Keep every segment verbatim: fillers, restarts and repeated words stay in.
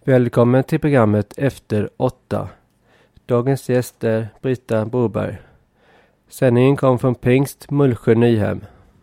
Välkommen till programmet Efter åtta. Dagens gäst är Britta Broberg. Sändningen kom från Pingst, Mullsjö, Nyhem.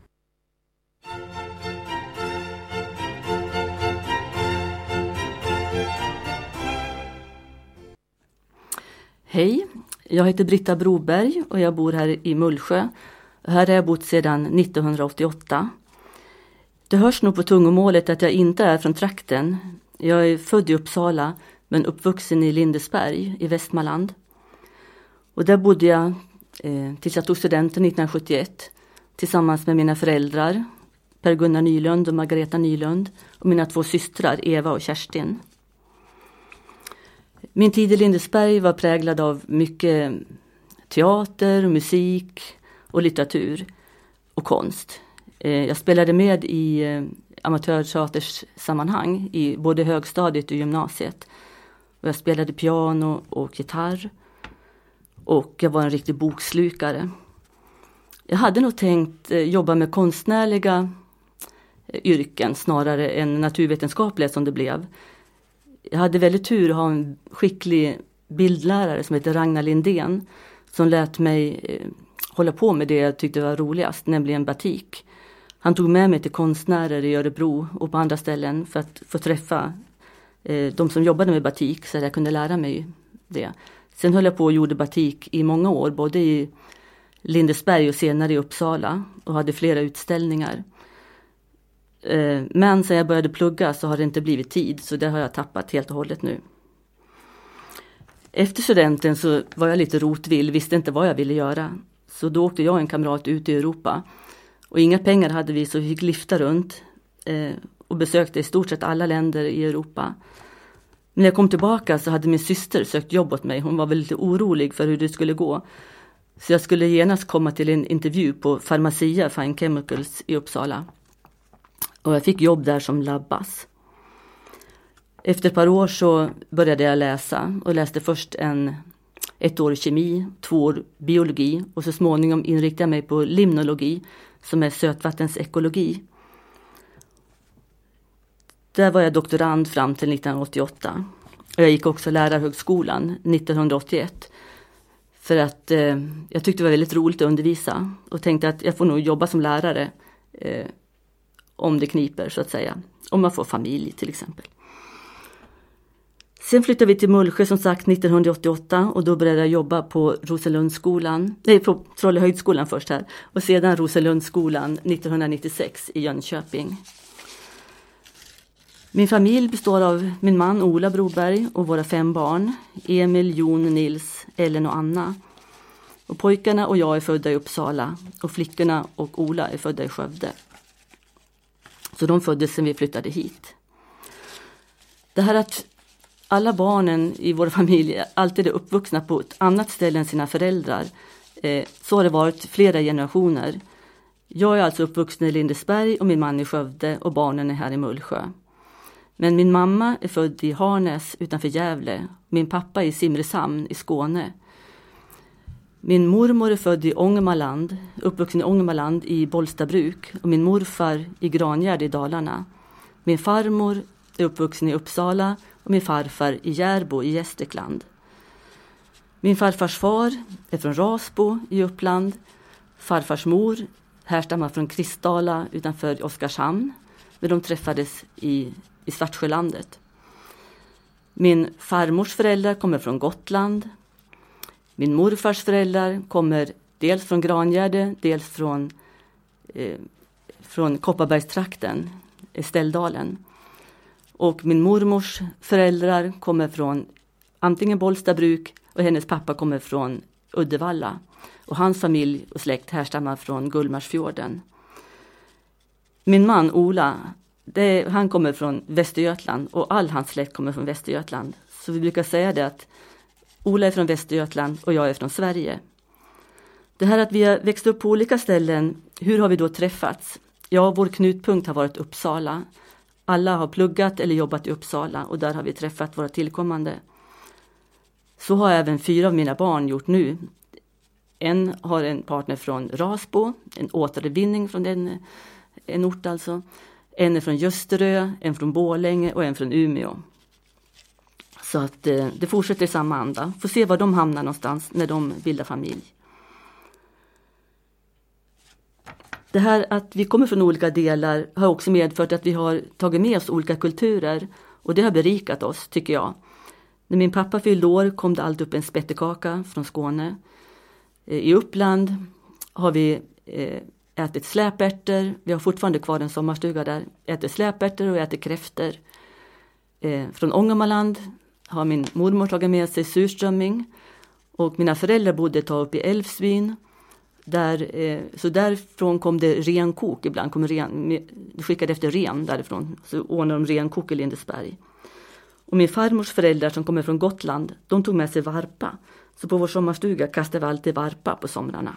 Hej, jag heter Britta Broberg och jag bor här i Mullsjö. Här har jag bott sedan nittonhundraåttioåtta. Det hörs nog på tungomålet att jag inte är från trakten. Jag är född i Uppsala men uppvuxen i Lindesberg i Västmanland. Och där bodde jag eh, tills jag tog studenten nittonhundrasjuttioett tillsammans med mina föräldrar Per-Gunnar Nylund och Margareta Nylund och mina två systrar Eva och Kerstin. Min tid i Lindesberg var präglad av mycket teater, musik och litteratur och konst. Jag spelade med i amatörteaters sammanhang i både högstadiet och gymnasiet. Och jag spelade piano och gitarr och jag var en riktig bokslukare. Jag hade nog tänkt jobba med konstnärliga yrken snarare än naturvetenskapliga som det blev. Jag hade väldigt tur att ha en skicklig bildlärare som heter Ragnar Lindén som lät mig eh, hålla på med det jag tyckte var roligast, nämligen batik. Han tog med mig till konstnärer i Örebro och på andra ställen för att få träffa eh, de som jobbade med batik så att jag kunde lära mig det. Sen höll jag på och gjorde batik i många år, både i Lindesberg och senare i Uppsala och hade flera utställningar. Men sen jag började plugga så har det inte blivit tid, så det har jag tappat helt och hållet nu. Efter studenten så var jag lite rotvill, visste inte vad jag ville göra. Så då åkte jag och en kamrat ut i Europa. Och inga pengar hade vi, så vi fick lyfta runt och besökte i stort sett alla länder i Europa. Men när jag kom tillbaka så hade min syster sökt jobb åt mig. Hon var väl lite orolig för hur det skulle gå. Så jag skulle genast komma till en intervju på Pharmacia Fine Chemicals i Uppsala. Och jag fick jobb där som labbas. Efter ett par år så började jag läsa och läste först en, ett år kemi, två år biologi och så småningom inriktade jag mig på limnologi som är sötvattensekologi. Där var jag doktorand fram till nittonhundraåttioåtta. Och jag gick också lärarhögskolan nittonhundraåttioett för att eh, jag tyckte det var väldigt roligt att undervisa och tänkte att jag får nog jobba som lärare eh, om det kniper så att säga. Om man får familj till exempel. Sen flyttade vi till Mullsjö som sagt nittonhundraåttioåtta och då började jag jobba på Roselundsskolan. Nej, på Trollehöjdskolan först här. Och sedan Roselundsskolan nittonhundranittiosex i Jönköping. Min familj består av min man Ola Broberg och våra fem barn. Emil, Jon, Nils, Ellen och Anna. Och pojkarna och jag är födda i Uppsala. Och flickorna och Ola är födda i Skövde. Så de föddes sen vi flyttade hit. Det här att alla barnen i vår familj alltid är uppvuxna på ett annat ställe än sina föräldrar. Eh, så har det varit flera generationer. Jag är alltså uppvuxen i Lindesberg och min man i Skövde och barnen är här i Mullsjö. Men min mamma är född i Harnäs utanför Gävle. Min pappa i Simrishamn i Skåne. Min mormor är född i Ångermanland, uppvuxen i Ångermanland i Bollstabruk och min morfar i Grangärde i Dalarna. Min farmor är uppvuxen i Uppsala och min farfar i Järbo i Gästrikland. Min farfars far är från Rasbo i Uppland. Farfars mor härstammar från Kristdala utanför Oskarshamn, men de träffades i, i Svartsjölandet. Min farmors föräldrar kommer från Gotland. Min morfars föräldrar kommer dels från Grangärde, dels från, eh, från Kopparbergstrakten, Ställdalen. Och min mormors föräldrar kommer från antingen Bollstabruk och hennes pappa kommer från Uddevalla. Och hans familj och släkt härstammar från Gullmarsfjorden. Min man Ola, det, han kommer från Västergötland och all hans släkt kommer från Västergötland. Så vi brukar säga det att Ola är från Västergötland och jag är från Sverige. Det här att vi har växt upp på olika ställen, hur har vi då träffats? Ja, vår knutpunkt har varit Uppsala. Alla har pluggat eller jobbat i Uppsala och där har vi träffat våra tillkommande. Så har även fyra av mina barn gjort nu. En har en partner från Rasbo, en återvinning från den, en ort alltså. En är från Gösterö, en från Borlänge och en från Umeå. Så att eh, det fortsätter i samma anda. Får se var de hamnar någonstans när de bildar familj. Det här att vi kommer från olika delar har också medfört att vi har tagit med oss olika kulturer. Och det har berikat oss, tycker jag. När min pappa fyllde år kom det alltid upp en spettekaka från Skåne. I Uppland har vi eh, ätit släpärtor. Vi har fortfarande kvar en sommarstuga där. Äter släpärtor och äter kräftor. Eh, från Ångermanland har min mormor tagit med sig surströmming. Och mina föräldrar bodde ett tag uppe i Älvsbyn. Där, eh, så därifrån kom det renkok ibland. Kom ren, skickade efter ren därifrån. Så ordnade de renkok i Lindesberg. Och min farmors föräldrar som kommer från Gotland, de tog med sig varpa. Så på vår sommarstuga kastade vi alltid varpa på somrarna.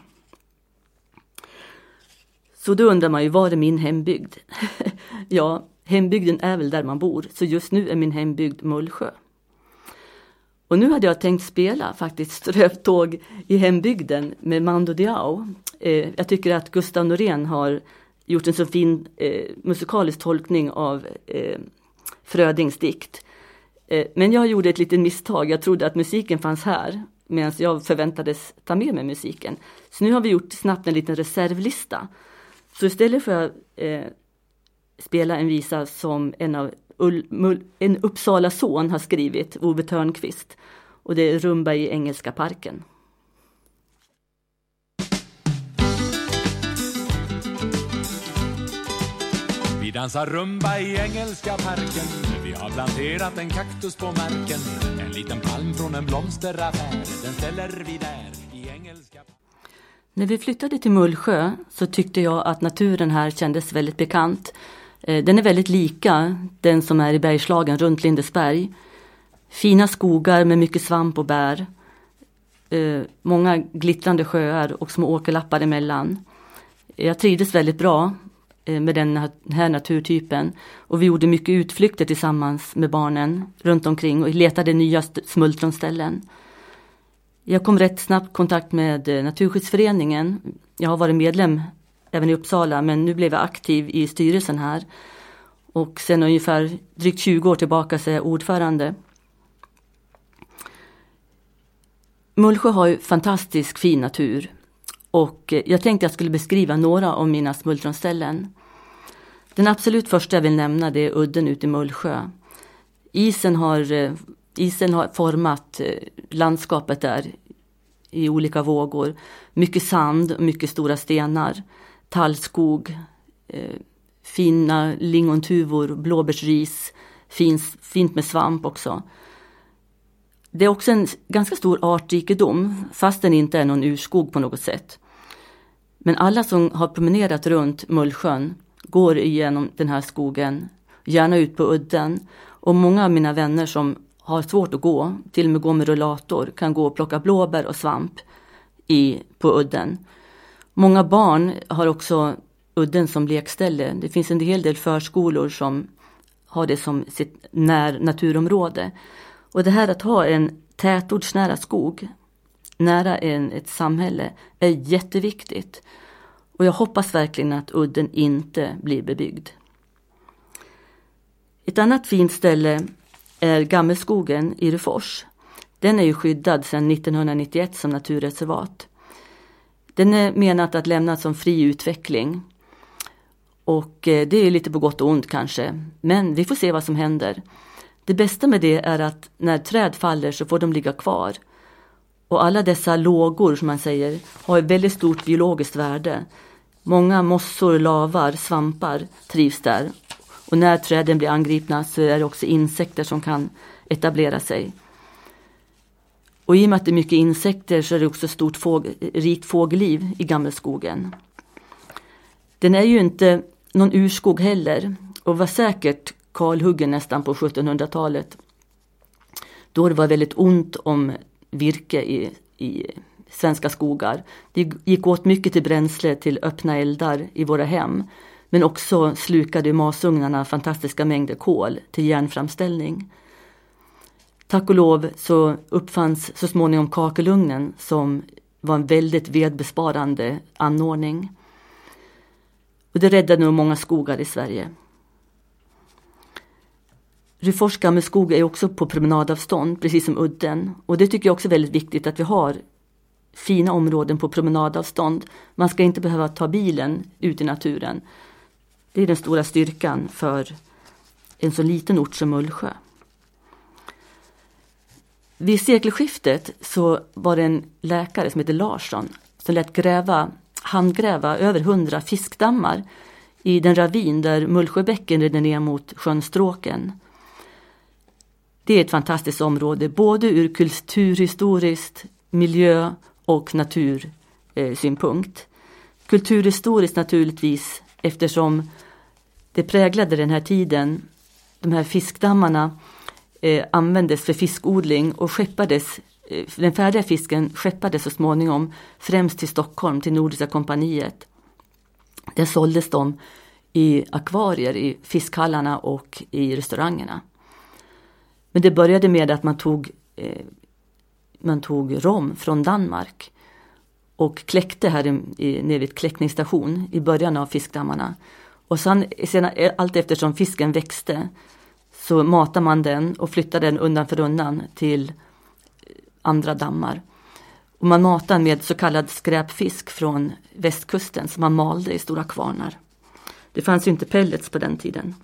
Så då undrar man ju, var är min hembygd? Ja, hembygden är väl där man bor. Så just nu är min hembygd Mullsjö. Och nu hade jag tänkt spela faktiskt strövtåg i hembygden med Mando Diao. Eh, jag tycker att Gustav Norén har gjort en så fin eh, musikalisk tolkning av eh, Frödings dikt. Eh, men jag gjorde ett litet misstag. Jag trodde att musiken fanns här medan jag förväntades ta med mig musiken. Så nu har vi gjort snabbt en liten reservlista. Så istället för att eh, spela en visa som en av Ull, Mull, en Uppsala son har skrivit, Ove Törnqvist. Och det är Rumba i Engelska parken. Vi dansar rumba i Engelska parken. Vi har planterat en kaktus på marken. En liten palm från en blomsteraffär. Den ställer vi där i Engelska. När vi flyttade till Mullsjö så tyckte jag att naturen här kändes väldigt bekant. Den är väldigt lika den som är i Bergslagen runt Lindesberg. Fina skogar med mycket svamp och bär. Många glittrande sjöar och små åkerlappar emellan. Jag trivdes väldigt bra med den här naturtypen. Och vi gjorde mycket utflykter tillsammans med barnen runt omkring och letade nya smultronställen. Jag kom rätt snabbt i kontakt med Naturskyddsföreningen. Jag har varit medlem även i Uppsala, men nu blev jag aktiv i styrelsen här. Och sen ungefär drygt tjugo år tillbaka så är jag ordförande. Mullsjö har ju fantastisk fin natur. Och jag tänkte jag skulle beskriva några av mina smultronställen. Den absolut första jag vill nämna det är udden ute i Mullsjö. Isen har, isen har format landskapet där i olika vågor. Mycket sand och mycket stora stenar. Tallskog, eh, fina lingontuvor, blåbärsris, fint, fint med svamp också. Det är också en ganska stor artrikedom, fast den inte är någon urskog på något sätt. Men alla som har promenerat runt Mullsjön går igenom den här skogen, gärna ut på udden. Och många av mina vänner som har svårt att gå, till och med gå med rullator, kan gå och plocka blåbär och svamp i, på udden. Många barn har också udden som lekställe. Det finns en hel del förskolor som har det som sitt när naturområde. Och det här att ha en tätortsnära skog nära en, ett samhälle är jätteviktigt. Och jag hoppas verkligen att udden inte blir bebyggd. Ett annat fint ställe är Gammelskogen i Rufors. Den är ju skyddad sedan nittonhundranittioett som naturreservat. Den är menat att lämnas som fri utveckling. Och det är lite på gott och ont kanske. Men vi får se vad som händer. Det bästa med det är att när träd faller så får de ligga kvar. Och alla dessa lågor som man säger har ett väldigt stort biologiskt värde. Många mossor, lavar, svampar trivs där. Och när träden blir angripna så är det också insekter som kan etablera sig. Och i och med att det är mycket insekter så är det också stort fåg- rikt fågelliv i Gammelskogen. Den är ju inte någon urskog heller och var säkert kalhuggen nästan på sjuttonhundratalet. Då det var väldigt ont om virke i, i svenska skogar. Det gick åt mycket till bränsle till öppna eldar i våra hem. Men också slukade masugnarna fantastiska mängder kol till järnframställning. Tack och lov så uppfanns så småningom kakelugnen som var en väldigt vedbesparande anordning. Och det räddade nog många skogar i Sverige. Ryfors gammelskog är också på promenadavstånd, precis som udden. Och det tycker jag också är väldigt viktigt att vi har fina områden på promenadavstånd. Man ska inte behöva ta bilen ut i naturen. Det är den stora styrkan för en så liten ort som Mullsjö. Vid sekelskiftet så var det en läkare som heter Larsson som lät gräva, handgräva över hundra fiskdammar i den ravin där Mullsjöbäcken rinner ner mot sjön Stråken. Det är ett fantastiskt område, både ur kulturhistoriskt, miljö- och natursynpunkt. Kulturhistoriskt naturligtvis, eftersom det präglade den här tiden. De här fiskdammarna eh, användes för fiskodling och skeppades, eh, den färdiga fisken skeppades så småningom främst till Stockholm, till Nordiska kompaniet. Där såldes de i akvarier, i fiskhallarna och i restaurangerna. Men det började med att man tog, eh, man tog rom från Danmark och kläckte här i, i, nere vid ett kläckningsstation i början av fiskdammarna. Och sen, sen allt eftersom fisken växte så matar man den och flyttar den undan för undan till andra dammar. Och man matar med så kallad skräpfisk från västkusten som man malde i stora kvarnar. Det fanns ju inte pellets på den tiden.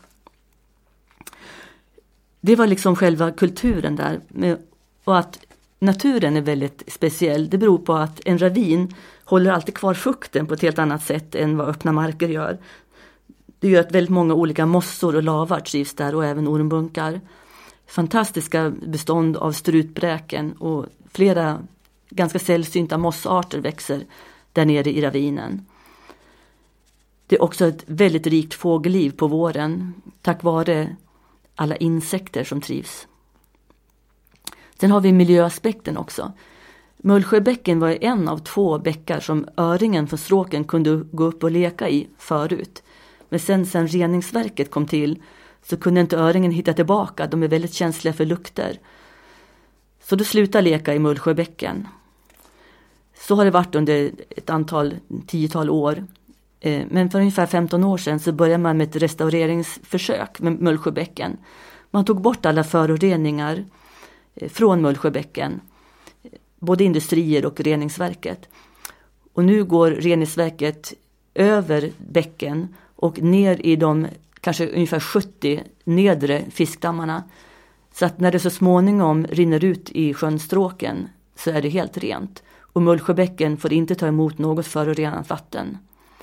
Det var liksom själva kulturen där. Och att naturen är väldigt speciell. Det beror på att en ravin håller alltid kvar fukten på ett helt annat sätt än vad öppna marker gör. Det gör att väldigt många olika mossor och lavar trivs där och även ormbunkar. Fantastiska bestånd av strutbräken och flera ganska sällsynta mossarter växer där nere i ravinen. Det är också ett väldigt rikt fågelliv på våren tack vare alla insekter som trivs. Sen har vi miljöaspekten också. Mullsjöbäcken var en av två bäckar som öringen från Stråken kunde gå upp och leka i förut. Men sen sen reningsverket kom till så kunde inte öringen hitta tillbaka. De är väldigt känsliga för lukter. Så då slutade leka i Mullsjöbäcken. Så har det varit under ett antal, tiotal år. Men för ungefär femton år sedan så började man med ett restaureringsförsök med Mullsjöbäcken. Man tog bort alla föroreningar från Mullsjöbäcken. Både industrier och reningsverket. Och nu går reningsverket över bäcken och ner i de kanske ungefär sjuttio nedre fiskdammarna. Så att när det så småningom rinner ut i sjön Stråken så är det helt rent. Och Mullsjöbäcken får inte ta emot något förorenat vatten.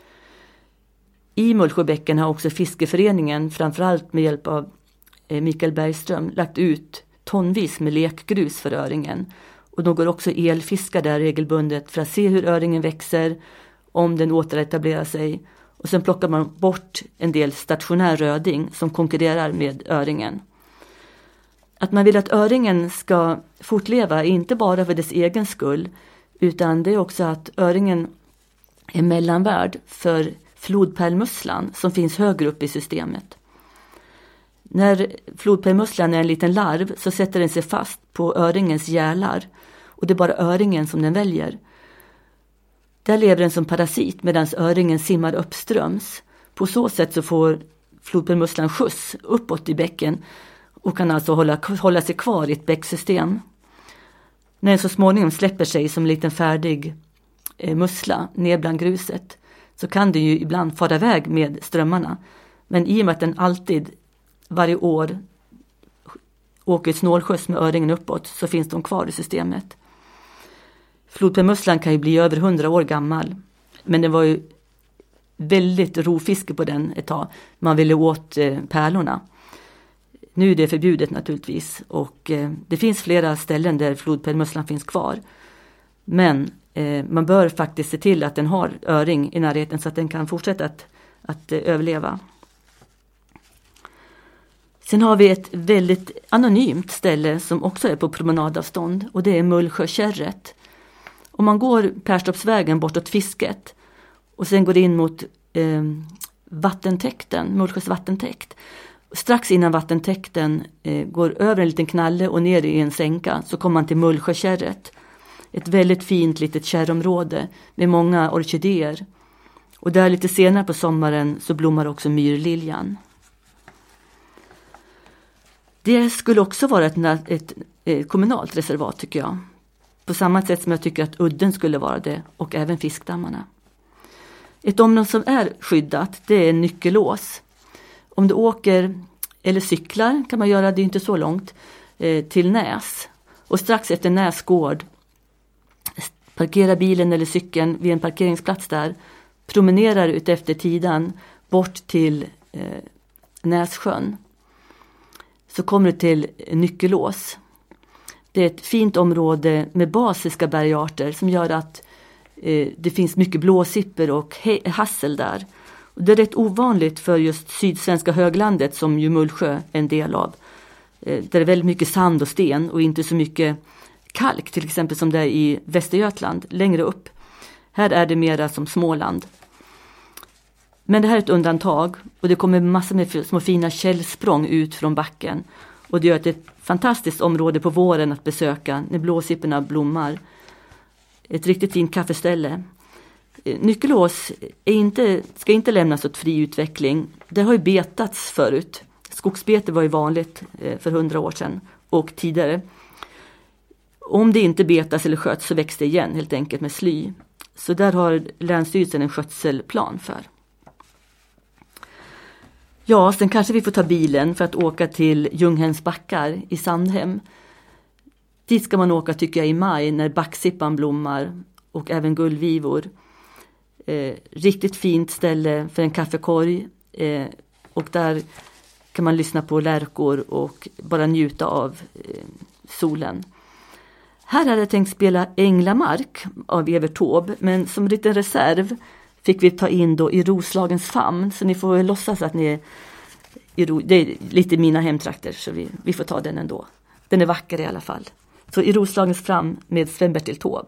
I Mullsjöbäcken har också fiskeföreningen, framförallt med hjälp av Mikael Bergström, lagt ut tonvis med lekgrus för öringen. Och de går också elfiskar där regelbundet för att se hur öringen växer, om den återetablerar sig. Och sen plockar man bort en del stationär röding som konkurrerar med öringen. Att man vill att öringen ska fortleva är inte bara för dess egen skull, utan det är också att öringen är mellanvärd för flodpärlmusslan som finns högre upp i systemet. När flodpärlmusslan är en liten larv så sätter den sig fast på öringens gälar och det är bara öringen som den väljer. Där lever den som parasit medan öringen simmar uppströms. På så sätt så får flodpärlmusslan skjuts uppåt i bäcken och kan alltså hålla, hålla sig kvar i ett bäcksystem. När den så småningom släpper sig som en liten färdig eh, mussla ner bland gruset så kan den ju ibland fara iväg med strömmarna. Men i och med att den alltid varje år åker snålskjuts med öringen uppåt så finns de kvar i systemet. Flodpärlmusslan kan ju bli över hundra år gammal. Men det var ju väldigt rofiske på den ett tag. Man ville åt eh, pärlorna. Nu är det förbjudet naturligtvis. Och eh, det finns flera ställen där flodpärlmusslan finns kvar. Men eh, man bör faktiskt se till att den har öring i närheten så att den kan fortsätta att, att eh, överleva. Sen har vi ett väldigt anonymt ställe som också är på promenadavstånd. Och det är Mullsjökärret. Om man går Perstorpsvägen bortåt fisket och sen går in mot eh, vattentäkten, Mullsjös vattentäkt. Strax innan vattentäkten eh, går över en liten knalle och ner i en sänka så kommer man till Mullsjökärret. Ett väldigt fint litet kärrområde med många orkidéer. Och där lite senare på sommaren så blommar också myrliljan. Det skulle också vara ett, ett, ett kommunalt reservat tycker jag. På samma sätt som jag tycker att udden skulle vara det och även fiskdammarna. Ett område som är skyddat, det är Nyckelås. Om du åker eller cyklar kan man göra, det inte så långt, eh, till Näs. Och strax efter Näs gård, parkera bilen eller cykeln vid en parkeringsplats där, promenerar ut efter Tidan bort till eh, Nässjön. Så kommer du till Nyckelås. Det är ett fint område med basiska bergarter som gör att eh, det finns mycket blåsipper och he- hassel där. Och det är rätt ovanligt för just sydsvenska höglandet som ju Mullsjö är en del av. Eh, där det är väldigt mycket sand och sten och inte så mycket kalk till exempel som det är i Västergötland längre upp. Här är det mera som Småland. Men det här är ett undantag och det kommer massor med små fina källsprång ut från backen. Och det gör att det är ett fantastiskt område på våren att besöka när blåsipporna blommar. Ett riktigt fint kaffeställe. Nyckelås är inte, ska inte lämnas åt fri utveckling. Det har ju betats förut. Skogsbete var ju vanligt för hundra år sedan och tidigare. Om det inte betas eller sköts så växer det igen helt enkelt med sly. Så där har Länsstyrelsen en skötselplan för. Ja, sen kanske vi får ta bilen för att åka till Ljunghems backar i Sandhem. Dit ska man åka tycker jag i maj när backsippan blommar och även gullvivor. Eh, riktigt fint ställe för en kaffekorg eh, och där kan man lyssna på lärkor och bara njuta av eh, solen. Här hade jag tänkt spela Änglamark av Evert Taube, men som liten reserv fick vi ta in då I Roslagens famn, så ni får låtsas att ni är i Ro, det är lite mina hemtrakter så vi, vi får ta den ändå. Den är vacker i alla fall. Så I Roslagens famn med Sven-Bertil Taube.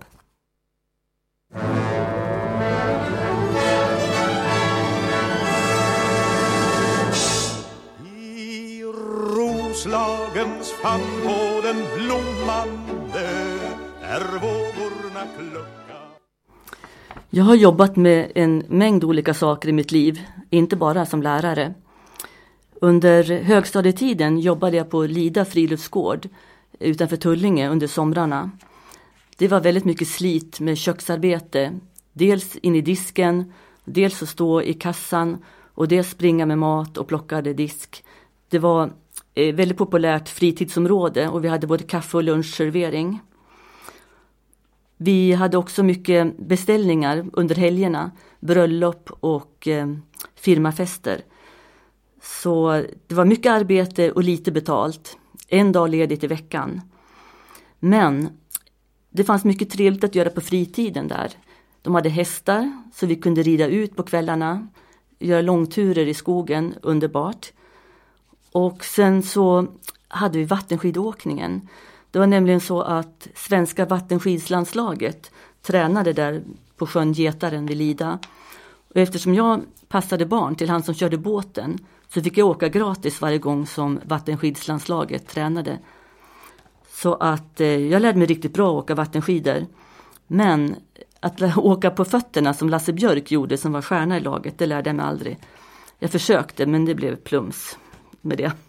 I Roslagens famn på den blommande där vågorna kluckar. Jag har jobbat med en mängd olika saker i mitt liv, inte bara som lärare. Under högstadietiden jobbade jag på Lida friluftsgård utanför Tullinge under somrarna. Det var väldigt mycket slit med köksarbete, dels in i disken, dels att stå i kassan och dels springa med mat och plockade disk. Det var ett väldigt populärt fritidsområde och vi hade både kaffe och lunchservering. Vi hade också mycket beställningar under helgerna, bröllop och eh, firmafester. Så det var mycket arbete och lite betalt. En dag ledigt i veckan. Men det fanns mycket trevligt att göra på fritiden där. De hade hästar så vi kunde rida ut på kvällarna. Göra långturer i skogen, underbart. Och sen så hade vi vattenskidåkningen. Det var nämligen så att svenska vattenskidslandslaget tränade där på sjön Getaren vid Lida. Och eftersom jag passade barn till han som körde båten så fick jag åka gratis varje gång som vattenskidslandslaget tränade. Så att eh, jag lärde mig riktigt bra att åka vattenskidor. Men att åka på fötterna som Lasse Björk gjorde som var stjärna i laget, det lärde jag mig aldrig. Jag försökte men det blev plums med det.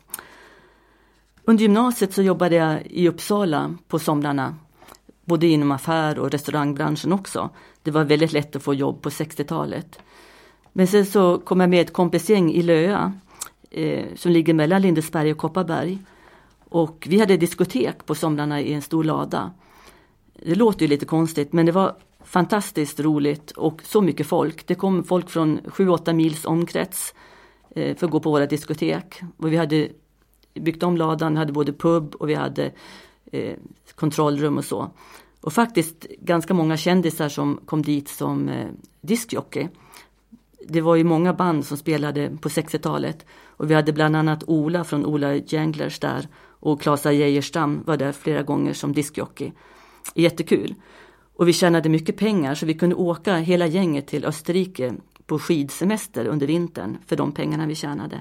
Under gymnasiet så jobbade jag i Uppsala på somrarna. Både inom affär och restaurangbranschen också. Det var väldigt lätt att få jobb på sextiotalet. Men sen så kom jag med ett kompisgäng i Löa. Eh, som ligger mellan Lindesberg och Kopparberg. Och vi hade diskotek på somrarna i en stor lada. Det låter ju lite konstigt men det var fantastiskt roligt och så mycket folk. Det kom folk från sju åtta mils omkrets eh, för att gå på våra diskotek. Och vi hade byggt om ladan, hade både pub och vi hade eh, kontrollrum och så. Och faktiskt ganska många kändisar som kom dit som eh, diskjockey. Det var ju många band som spelade på sextiotalet. Och vi hade bland annat Ola från Ola Janglers där. Och Klasa Geijerstam var där flera gånger som diskjockey. Jättekul. Och vi tjänade mycket pengar så vi kunde åka hela gänget till Österrike på skidsemester under vintern för de pengarna vi tjänade.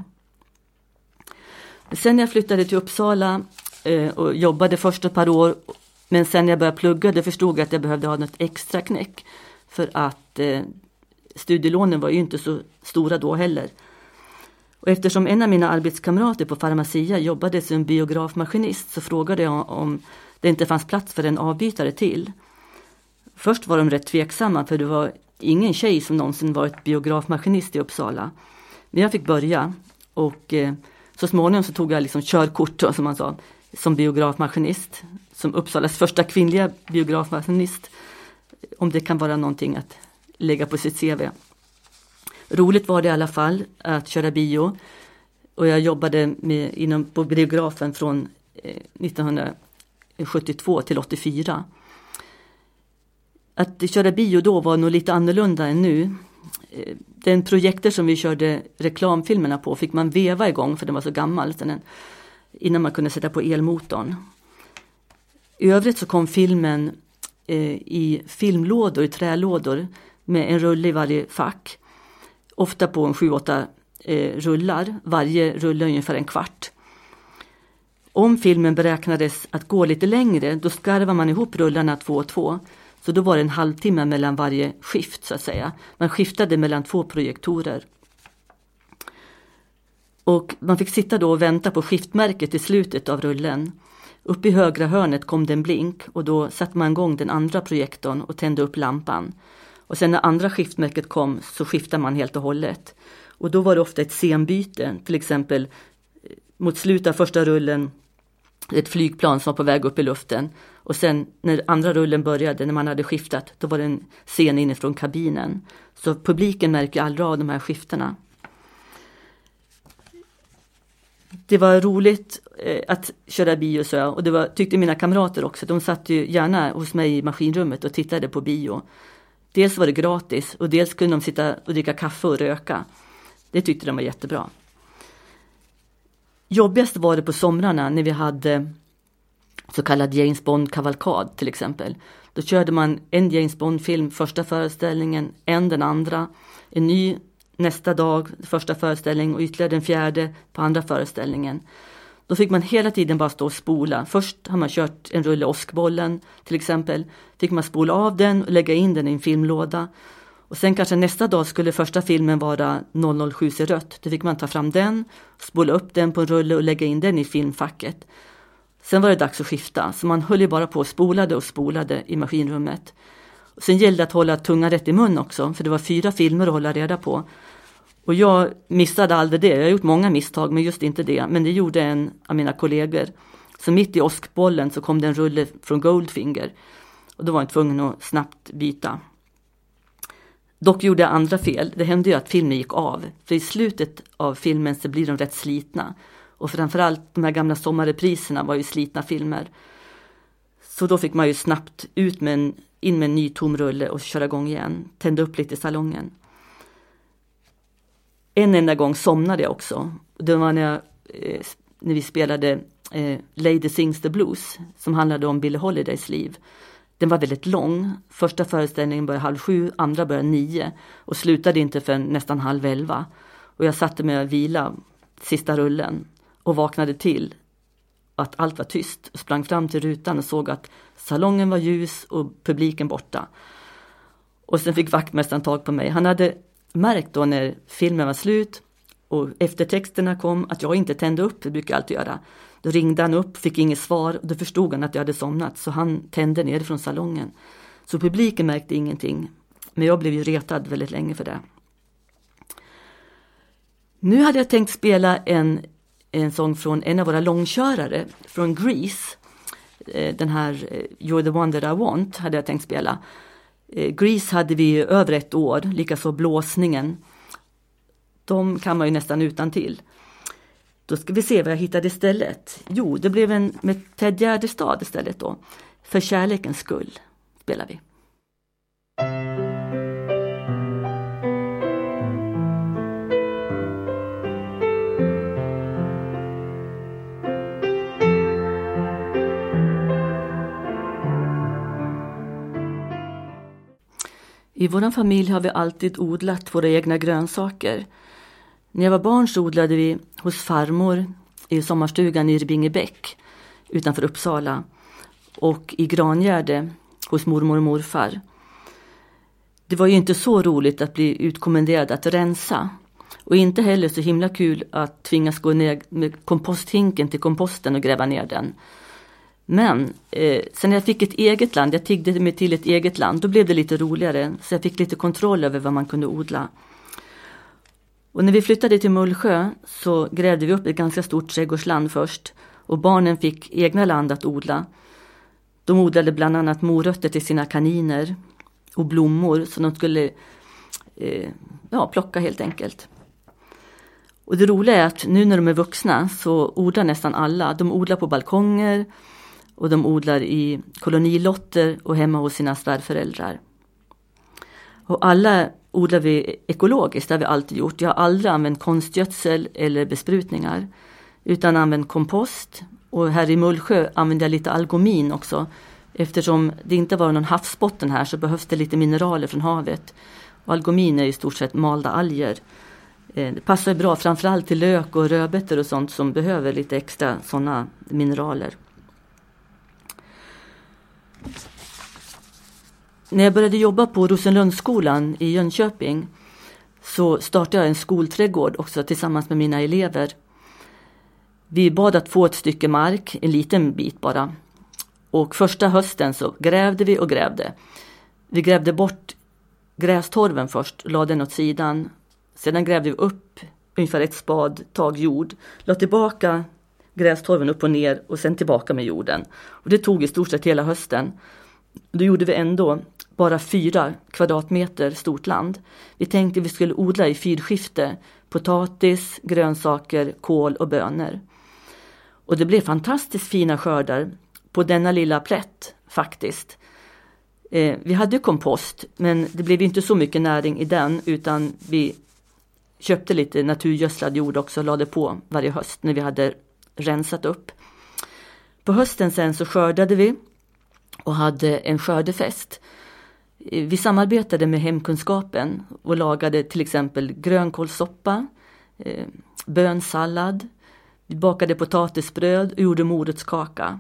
Sen när jag flyttade till Uppsala eh, och jobbade först ett par år, men sen när jag började plugga då förstod jag att jag behövde ha något extra knäck för att eh, studielånen var ju inte så stora då heller. Och eftersom en av mina arbetskamrater på Pharmacia jobbade som biografmaskinist så frågade jag om det inte fanns plats för en avbytare till. Först var de rätt tveksamma för det var ingen tjej som någonsin varit biografmaskinist i Uppsala. Men jag fick börja och eh, så småningom så tog jag liksom körkort då, som man sa, som biografmaskinist. Som Uppsalas första kvinnliga biografmaskinist. Om det kan vara någonting att lägga på sitt C V. Roligt var det i alla fall att köra bio. Och jag jobbade med, inom, på biografen från eh, nittonhundrasjuttiotvå till åttiofyra. Att köra bio då var nog lite annorlunda än nu. Den projektor som vi körde reklamfilmerna på fick man veva igång för den var så gammal innan man kunde sätta på elmotorn. I övrigt så kom filmen eh, i filmlådor, i trälådor med en rulle i varje fack. Ofta på en sju åtta eh, rullar, varje rulle ungefär en kvart. Om filmen beräknades att gå lite längre då skarvar man ihop rullarna två och två. Så då var det en halvtimme mellan varje skift så att säga. Man skiftade mellan två projektorer. Och man fick sitta då och vänta på skiftmärket i slutet av rullen. Upp i högra hörnet kom det en blink och då satte man igång den andra projektorn och tände upp lampan. Och sen när andra skiftmärket kom så skiftade man helt och hållet. Och då var det ofta ett scenbyte, till exempel mot slutet av första rullen ett flygplan som var på väg upp i luften. Och sen när andra rullen började, när man hade skiftat, då var det en scen inifrån kabinen. Så publiken märker aldrig av de här skifterna. Det var roligt eh, att köra bio så jag, och det var, tyckte mina kamrater också. De satt ju gärna hos mig i maskinrummet och tittade på bio. Dels var det gratis och dels kunde de sitta och dricka kaffe och röka. Det tyckte de var jättebra. Jobbigast var det på somrarna när vi hade så kallad James Bond-kavalkad till exempel. Då körde man en James Bond-film första föreställningen, en den andra, en ny nästa dag första föreställning och ytterligare den fjärde på andra föreställningen. Då fick man hela tiden bara stå och spola. Först har man kört en rulle Åskbollen till exempel. Fick man spola av den och lägga in den i en filmlåda. Och sen kanske nästa dag skulle första filmen vara noll noll sju i rött. Då fick man ta fram den, spola upp den på en rulle och lägga in den i filmfacket. Sen var det dags att skifta. Så man höll ju bara på och spolade och spolade i maskinrummet. Och sen gällde det att hålla tungan rätt i mun också. För det var fyra filmer att hålla reda på. Och jag missade aldrig det. Jag har gjort många misstag men just inte det. Men det gjorde en av mina kollegor. Så mitt i åskbollen så kom det en rulle från Goldfinger. Och då var jag tvungen att snabbt byta. Dock gjorde jag andra fel. Det hände ju att filmen gick av. För i slutet av filmen så blir de rätt slitna. Och framförallt de här gamla sommarrepriserna var ju slitna filmer. Så då fick man ju snabbt ut med en, in med en ny tom rulle och köra igång igen. Tända upp lite i salongen. En enda gång somnade jag också. Det var när, jag, eh, när vi spelade eh, Lady Sings the Blues. Som handlade om Billie Holidays liv. Den var väldigt lång. Första föreställningen började halv sju, andra började nio. Och slutade inte för nästan halv elva. Och jag satte mig och vila sista rullen. Och vaknade till att allt var tyst. Och sprang fram till rutan och såg att salongen var ljus och publiken borta. Och sen fick vaktmästaren tag på mig. Han hade märkt då när filmen var slut och eftertexterna kom att jag inte tände upp, det brukar jag alltid göra. Då ringde han upp, fick inget svar och då förstod han att jag hade somnat så han tände ner från salongen. Så publiken märkte ingenting, men jag blev ju retad väldigt länge för det. Nu hade jag tänkt spela en, en sång från en av våra långkörare, från Grease. Den här You're the one that I want hade jag tänkt spela. Grease hade vi över ett år, likaså Blåsningen. De kan man ju nästan utan till. Då ska vi se vad jag hittade istället. Jo, det blev en med Ted Gärdestad istället då. För kärlekens skull spelar vi. I vår familj har vi alltid odlat våra egna grönsaker. När jag var barn så odlade vi hos farmor i sommarstugan i Rbingebäck utanför Uppsala. Och i Grangärde hos mormor och morfar. Det var ju inte så roligt att bli utkommenderad att rensa. Och inte heller så himla kul att tvingas gå ner med komposthinken till komposten och gräva ner den. Men eh, sen när jag fick ett eget land, jag tiggde mig till ett eget land, då blev det lite roligare. Så jag fick lite kontroll över vad man kunde odla. Och när vi flyttade till Mullsjö så grävde vi upp ett ganska stort trädgårdsland först. Och barnen fick egna land att odla. De odlade bland annat morötter till sina kaniner och blommor som de skulle eh, ja, plocka helt enkelt. Och det roliga är att nu när de är vuxna så odlar nästan alla. De odlar på balkonger och de odlar i kolonilotter och hemma hos sina svärföräldrar. Och alla odlar vi ekologiskt, det har vi alltid gjort. Jag har aldrig använt konstgödsel eller besprutningar utan använt kompost. Och här i Mullsjö använder jag lite algomin också. Eftersom det inte var någon havsbotten här så behövs det lite mineraler från havet. Och algomin är i stort sett malda alger. Det passar bra framförallt till lök och rödbetor och sånt som behöver lite extra sådana mineraler. När jag började jobba på Rosenlundsskolan i Jönköping så startade jag en skolträdgård också tillsammans med mina elever. Vi bad att få ett stycke mark, en liten bit bara. Och första hösten så grävde vi och grävde. Vi grävde bort grästorven först, lade den åt sidan. Sedan grävde vi upp ungefär ett spadtag jord, la tillbaka grästorven upp och ner och sen tillbaka med jorden. Och det tog i stort sett hela hösten. Då gjorde vi ändå bara fyra kvadratmeter stort land. Vi tänkte vi skulle odla i fyrskifte, potatis, grönsaker, kål och bönor. Och det blev fantastiskt fina skördar på denna lilla plätt faktiskt. Eh, vi hade kompost men det blev inte så mycket näring i den utan vi köpte lite naturgödslad jord också och lade på varje höst när vi hade rensat upp. På hösten sen så skördade vi och hade en skördefest. Vi samarbetade med hemkunskapen och lagade till exempel grönkålssoppa, eh, bönsallad. Vi bakade potatisbröd och gjorde morotskaka.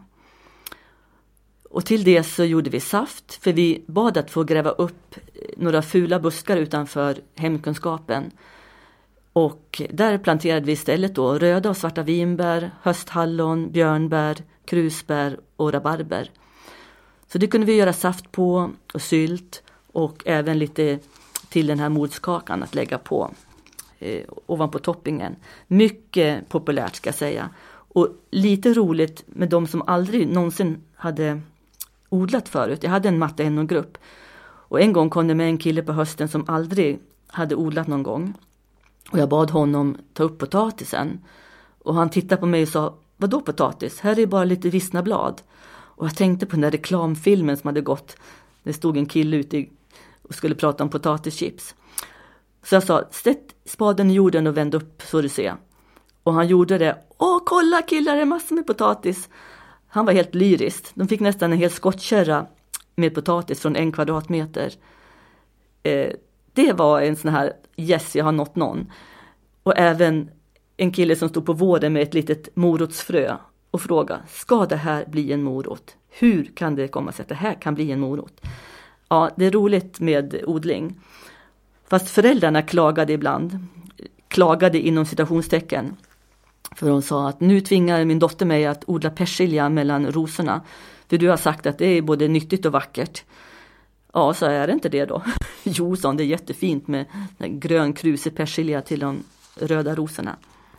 Och till det så gjorde vi saft för vi bad att få gräva upp några fula buskar utanför hemkunskapen. Och där planterade vi istället då röda och svarta vinbär, hösthallon, björnbär, krusbär och rabarber. Så det kunde vi göra saft på och sylt och även lite till den här morotskakan att lägga på eh, ovanpå toppingen. Mycket populärt ska jag säga. Och lite roligt med de som aldrig någonsin hade odlat förut. Jag hade en matte N O-grupp och en gång kom det med en kille på hösten som aldrig hade odlat någon gång. Och jag bad honom ta upp potatisen. Och han tittade på mig och sa, vadå potatis? Här är bara lite vissna blad. Och jag tänkte på den där reklamfilmen som hade gått. Det stod en kille ute och skulle prata om potatischips. Så jag sa, sätt spaden i jorden och vänd upp så du ser. Och han gjorde det. Åh, kolla killar, det är massor med potatis. Han var helt lyrisk. De fick nästan en hel skottkärra med potatis från en kvadratmeter. Eh, det var en sån här, yes, jag har nått någon. Och även en kille som stod på vården med ett litet morotsfrö och frågade, ska det här bli en morot? Hur kan det komma sig att det här kan bli en morot? Ja, det är roligt med odling. Fast föräldrarna klagade ibland. Klagade inom citationstecken. För de sa att nu tvingar min dotter mig att odla persilja mellan rosorna. För du har sagt att det är både nyttigt och vackert. Ja, så är det inte det då. Jo, så det är jättefint med grön krusig persilja till de röda rosorna.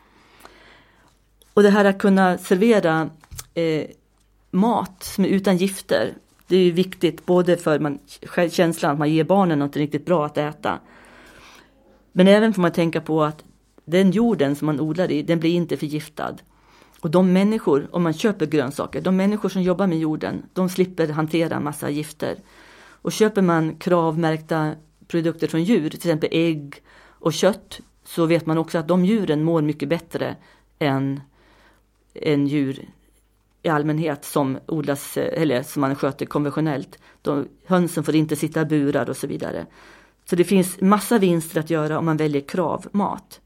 Och det här att kunna servera eh, mat som är utan gifter. Det är ju viktigt både för man, känslan att man ger barnen något riktigt bra att äta. Men även får man tänka på att den jorden som man odlar i, den blir inte förgiftad. Och de människor, om man köper grönsaker, de människor som jobbar med jorden, de slipper hantera massa gifter. Och köper man kravmärkta produkter från djur, till exempel ägg och kött, så vet man också att de djuren mår mycket bättre än, än djur i allmänhet som odlas, eller som man sköter konventionellt. De, hönsen får inte sitta i burar och så vidare. Så det finns massa vinster att göra om man väljer kravmat.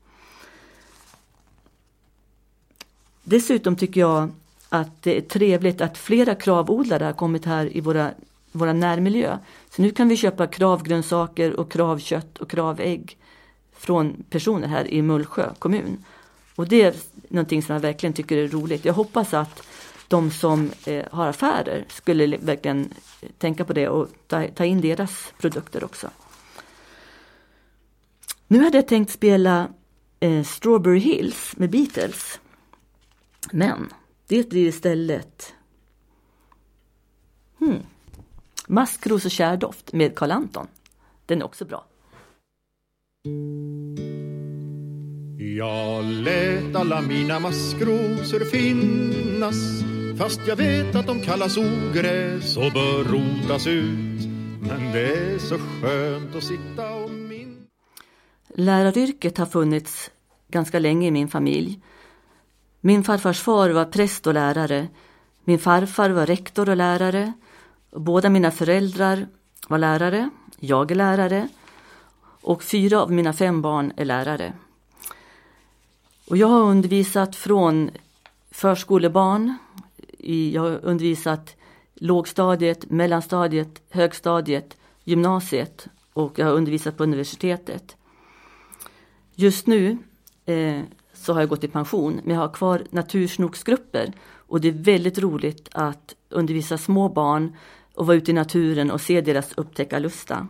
Dessutom tycker jag att det är trevligt att flera kravodlare har kommit här i våra, våra närmiljö. Så nu kan vi köpa kravgrönsaker och kravkött och kravägg från personer här i Mullsjö kommun. Och det är någonting som jag verkligen tycker är roligt. Jag hoppas att de som eh, har affärer skulle verkligen tänka på det och ta, ta in deras produkter också. Nu hade jag tänkt spela eh, Strawberry Hills med Beatles. Men det blir istället hmm, Maskros och kärdoft med Carl Anton. Den är också bra. Jag lät alla mina maskrosor finnas, fast jag vet att de kallas ogräs och bör rotas ut. Men det är så skönt att sitta och min... Läraryrket har funnits ganska länge i min familj. Min farfars far var präst och lärare. Min farfar var rektor och lärare. Båda mina föräldrar var lärare. Jag är lärare. Och fyra av mina fem barn är lärare. Och jag har undervisat från förskolebarn. Jag har undervisat lågstadiet, mellanstadiet, högstadiet, gymnasiet. Och jag har undervisat på universitetet. Just nu eh, så har jag gått i pension. Men jag har kvar natursnoksgrupper. Och det är väldigt roligt att undervisa små barn och vara ute i naturen och se deras upptäckarlusta.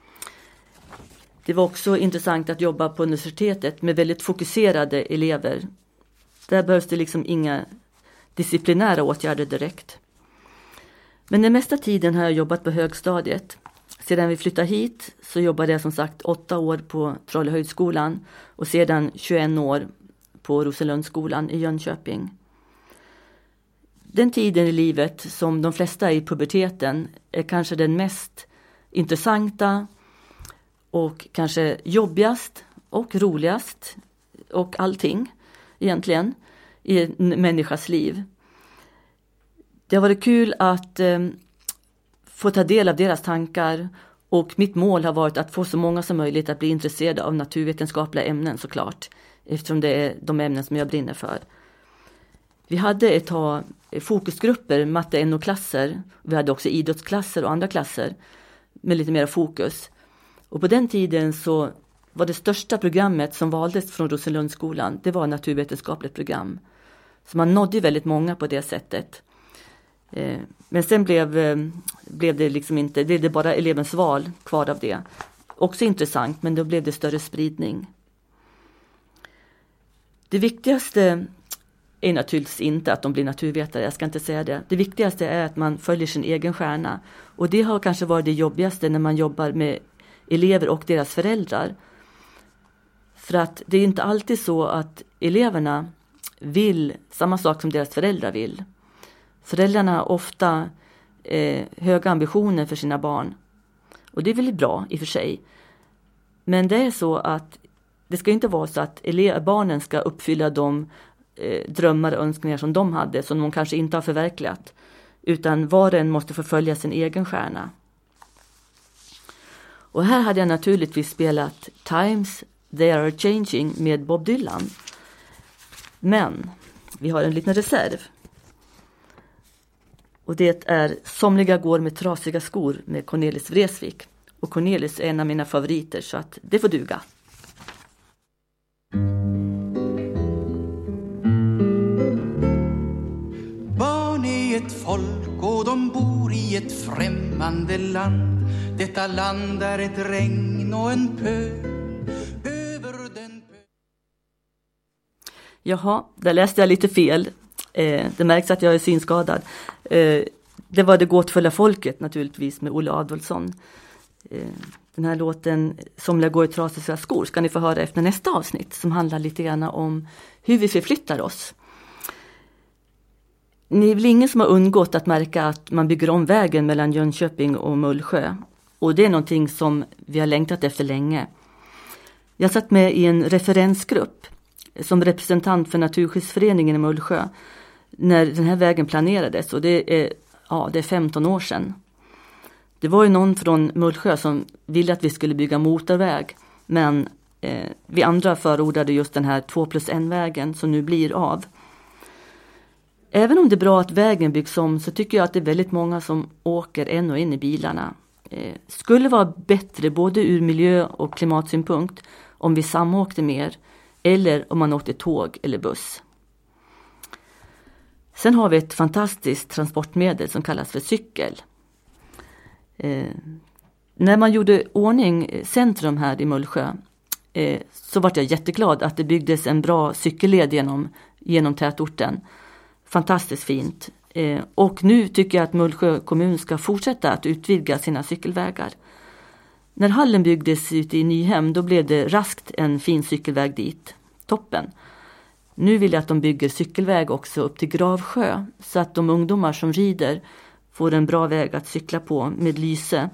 Det var också intressant att jobba på universitetet med väldigt fokuserade elever. Där behövs det liksom inga disciplinära åtgärder direkt. Men den mesta tiden har jag jobbat på högstadiet. Sedan vi flyttade hit så jobbade jag som sagt åtta år på Trollhöjdskolan och sedan tjugoett år på Rosenlundsskolan i Jönköping. Den tiden i livet som de flesta i puberteten är kanske den mest intressanta och kanske jobbigast och roligast och allting egentligen i en människas liv. Det har varit kul att eh, få ta del av deras tankar och mitt mål har varit att få så många som möjligt att bli intresserade av naturvetenskapliga ämnen såklart, eftersom det är de ämnen som jag brinner för. Vi hade ett tag fokusgrupper, matte N O-klasser, vi hade också idrottsklasser och andra klasser med lite mer fokus. Och på den tiden så var det största programmet som valdes från Rosenlundsskolan, det var ett naturvetenskapligt program. Så man nådde väldigt många på det sättet. Eh, men sen blev, eh, blev det liksom inte, det är bara elevens val kvar av det. Också intressant, men då blev det större spridning. Det viktigaste är naturligtvis inte att de blir naturvetare, jag ska inte säga det. Det viktigaste är att man följer sin egen stjärna. Och det har kanske varit det jobbigaste när man jobbar med elever och deras föräldrar. För att det är inte alltid så att eleverna vill samma sak som deras föräldrar vill. Föräldrarna har ofta eh, höga ambitioner för sina barn. Och det är väldigt bra i och för sig. Men det är så att det ska inte vara så att elev, barnen ska uppfylla de eh, drömmar och önskningar som de hade, som de kanske inte har förverkligat. Utan var och en måste förfölja sin egen stjärna. Och här hade jag naturligtvis spelat Times They Are Changing med Bob Dylan. Men vi har en liten reserv. Och det är Somliga går med trasiga skor med Cornelis Vreeswijk. Och Cornelis är en av mina favoriter så att det får duga. Barn är ett folk och de bor i ett främmande land. Detta land är ett regn och en pö. Över den pö. Jaha, där läste jag lite fel. Eh, det märks att jag är synskadad. Eh, det var Det gåtfulla folket naturligtvis med Olle Adolfsson. Eh, den här låten Somliga går i trasiga skor ska ni få höra efter nästa avsnitt som handlar lite grann om hur vi förflyttar oss. Ni är väl ingen som har undgått att märka att man bygger om vägen mellan Jönköping och Mullsjö. Och det är någonting som vi har längtat efter länge. Jag satt med i en referensgrupp som representant för Naturskyddsföreningen i Mullsjö när den här vägen planerades, och det är, ja, det är femton år sedan. Det var ju någon från Mullsjö som ville att vi skulle bygga motorväg, men eh, vi andra förordade just den här två plus en-vägen som nu blir av. Även om det är bra att vägen byggs om så tycker jag att det är väldigt många som åker en och in i bilarna. Eh, skulle vara bättre både ur miljö- och klimatsynpunkt om vi samåkte mer eller om man åkte tåg eller buss. Sen har vi ett fantastiskt transportmedel som kallas för cykel. Eh, när man gjorde ordning centrum här i Mullsjö eh, så var jag jätteglad att det byggdes en bra cykelled genom, genom tätorten. Fantastiskt fint. Eh, och nu tycker jag att Mullsjö kommun ska fortsätta att utvidga sina cykelvägar. När hallen byggdes ute i Nyhem då blev det raskt en fin cykelväg dit. Toppen. Nu vill jag att de bygger cykelväg också upp till Gravsjö så att de ungdomar som rider får en bra väg att cykla på med lyse.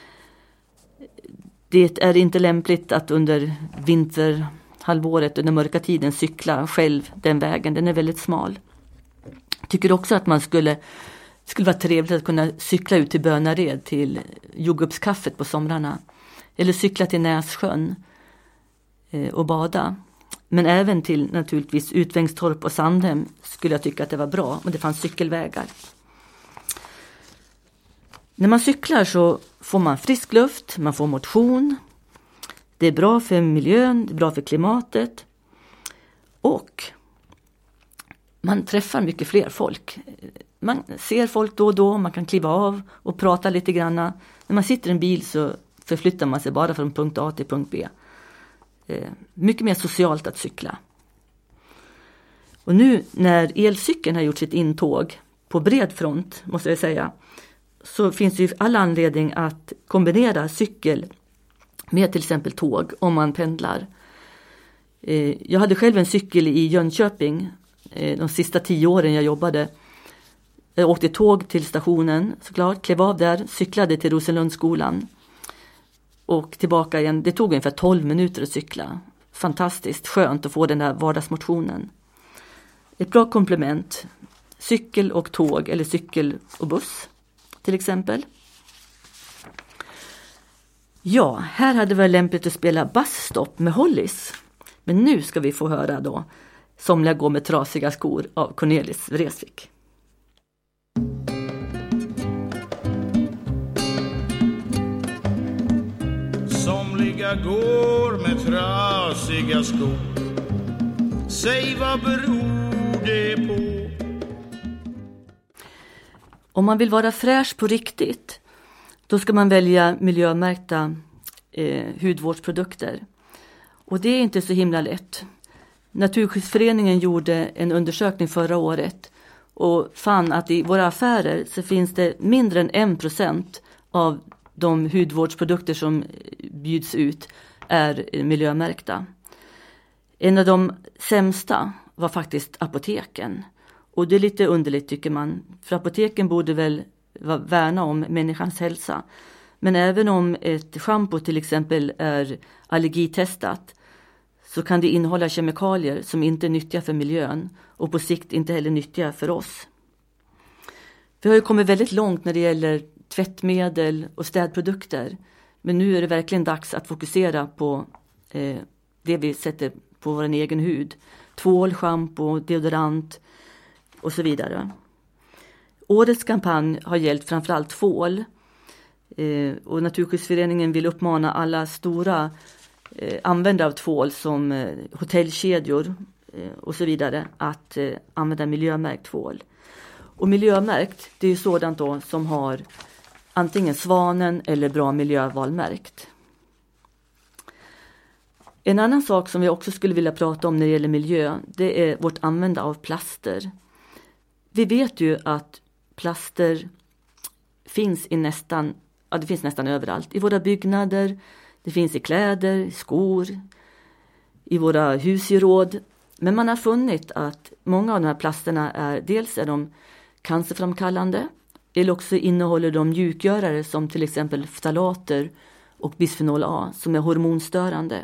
Det är inte lämpligt att under vinterhalvåret, under mörka tiden, cykla själv den vägen. Den är väldigt smal. Tycker också att man skulle, skulle vara trevligt att kunna cykla ut till Bönared till jordgubbskaffet på somrarna. Eller cykla till Nässjön eh, och bada. Men även till naturligtvis Utvängstorp och Sandhem skulle jag tycka att det var bra. Och det fanns cykelvägar. När man cyklar så får man frisk luft, man får motion. Det är bra för miljön, det är bra för klimatet. Och man träffar mycket fler folk. Man ser folk då och då, man kan kliva av och prata lite grann. När man sitter i en bil så förflyttar man sig bara från punkt A till punkt B. Eh, mycket mer socialt att cykla. Och nu när elcykeln har gjort sitt intåg på bred front, måste jag säga, så finns det ju alla anledning att kombinera cykel med till exempel tåg om man pendlar. Eh, jag hade själv en cykel i Jönköping eh, de sista tio åren jag jobbade. Jag åkte tåg till stationen såklart, klev av där, cyklade till Rosenlundsskolan och tillbaka igen. Det tog ungefär tolv minuter att cykla. Fantastiskt skönt att få den där vardagsmotionen. Ett bra komplement. Cykel och tåg eller cykel och buss till exempel. Ja, här hade det varit lämpligt att spela Busstop med Hollies. Men nu ska vi få höra då Somliga går med trasiga skor av Cornelis Vreeswijk. Somliga går med trasiga skor. Säg vad beror det på? Om man vill vara fräsch på riktigt, då ska man välja miljömärkta eh, hudvårdsprodukter. Och det är inte så himla lätt. Naturskyddsföreningen gjorde en undersökning förra året och fann att i våra affärer så finns det mindre än en procent av de hudvårdsprodukter som bjuds ut är miljömärkta. En av de sämsta var faktiskt apoteken. Och det är lite underligt tycker man. För apoteken borde väl värna om människans hälsa. Men även om ett shampoo till exempel är allergitestat så kan det innehålla kemikalier som inte är nyttiga för miljön och på sikt inte heller nyttiga för oss. Vi har ju kommit väldigt långt när det gäller tvättmedel och städprodukter. Men nu är det verkligen dags att fokusera på eh, det vi sätter på vår egen hud. Tvål, shampoo, deodorant och så vidare. Årets kampanj har gällt framförallt tvål. Eh, och Naturskyddsföreningen vill uppmana alla stora eh, användare av tvål som eh, hotellkedjor eh, och så vidare att eh, använda miljömärkt tvål. Och miljömärkt, det är ju sådant då som har antingen Svanen eller Bra miljövalmärkt. En annan sak som vi också skulle vilja prata om när det gäller miljö, det är vårt användande av plaster. Vi vet ju att plaster finns i nästan, ja, det finns nästan överallt. I våra byggnader, det finns i kläder, i skor, i våra husgeråd. Men man har funnit att många av de här plasterna är, dels är de cancerframkallande, eller också innehåller de mjukgörare som till exempel ftalater och bisfenol A som är hormonstörande.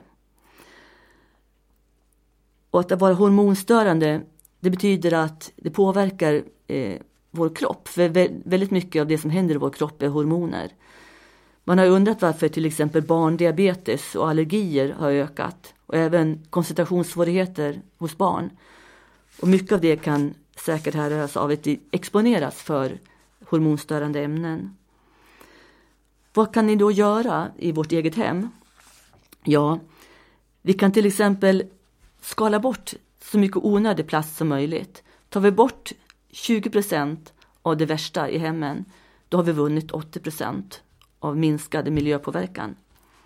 Och att vara hormonstörande, det betyder att det påverkar eh, vår kropp. För väldigt mycket av det som händer i vår kropp är hormoner. Man har undrat varför till exempel barndiabetes och allergier har ökat. Och även koncentrationssvårigheter hos barn. Och mycket av det kan säkert härröras av att det exponeras för hormonstörande ämnen. Vad kan ni då göra i vårt eget hem? Ja, Vi kan till exempel skala bort så mycket onödig plast som möjligt. Tar vi bort tjugo procent av det värsta i hemmen, då har vi vunnit åttio procent av minskad miljöpåverkan.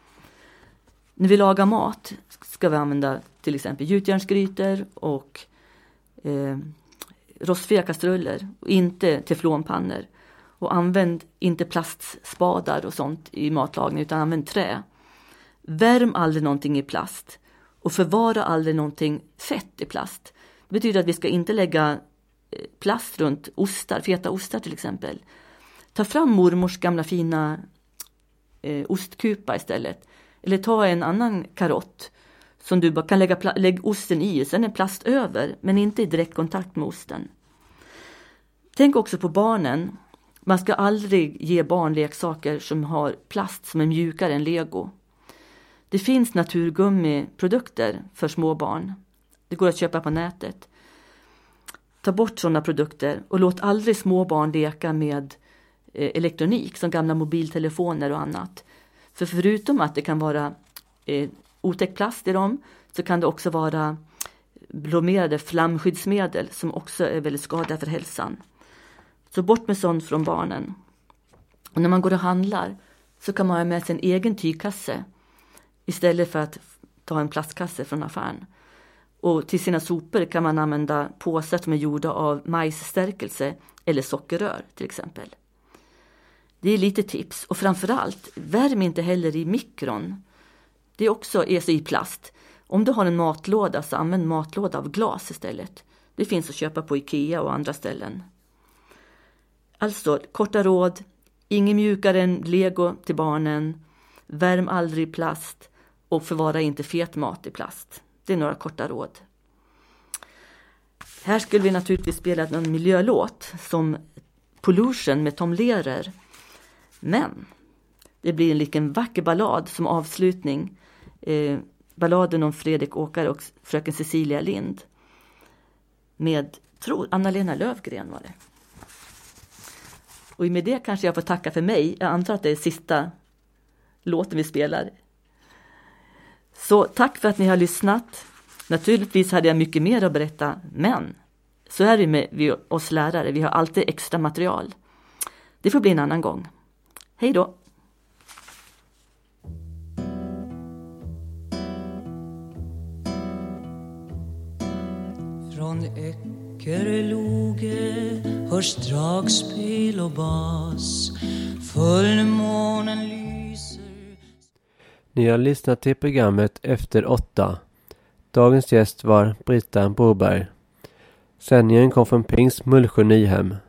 När vi lagar mat ska vi använda till exempel gjutjärnsgrytor och eh, rostfria kastruller och inte teflonpannor. Och använd inte plastspadar och sånt i matlagning utan använd trä. Värm aldrig någonting i plast och förvara aldrig någonting fett i plast. Det betyder att vi ska inte lägga plast runt ostar, feta ostar till exempel. Ta fram mormors gamla fina eh, ostkupa istället. Eller ta en annan karott som du bara kan lägga pla- lägg osten i. Sen är plast över, men inte i direkt kontakt med osten. Tänk också på barnen. Man ska aldrig ge barn leksaker som har plast som är mjukare än Lego. Det finns naturgummiprodukter för små barn. Det går att köpa på nätet. Ta bort sådana produkter och låt aldrig små barn leka med eh, elektronik som gamla mobiltelefoner och annat. För förutom att det kan vara eh, otäck plast i dem så kan det också vara bromerade flamskyddsmedel som också är väldigt skadliga för hälsan. Så bort med sånt från barnen. Och när man går och handlar så kan man ha med sig en egen tygkasse istället för att ta en plastkasse från affären. Och till sina sopor kan man använda påsar som är gjorda av majsstärkelse eller sockerrör till exempel. Det är lite tips. Och framförallt, värm inte heller i mikron. Det är också är så i plast. Om du har en matlåda så använd matlåda av glas istället. Det finns att köpa på Ikea och andra ställen. Alltså, korta råd. Ingen mjukare än Lego till barnen. Värm aldrig i plast. Och förvara inte fet mat i plast. Det är några korta råd. Här skulle vi naturligtvis spela en miljölåt som Pollution med Tom Lehrer. Men det blir en liten vacker ballad som avslutning. Eh, balladen om Fredrik Åkare och fröken Cecilia Lind. Med, tror Anna-Lena Lövgren var det. Och med det kanske jag får tacka för mig. Jag antar att det är sista låten vi spelar. Så tack för att ni har lyssnat. Naturligtvis hade jag mycket mer att berätta. Men så är det med vi, oss lärare. Vi har alltid extra material. Det får bli en annan gång. Hej då! Från Öckerloge hörs dragspel och bas. Fullmånen lyser. Ni har lyssnat till programmet Efter åtta. Dagens gäst var Britta Broberg. Sändningen kom från Pingst Mullsjö Nyhem.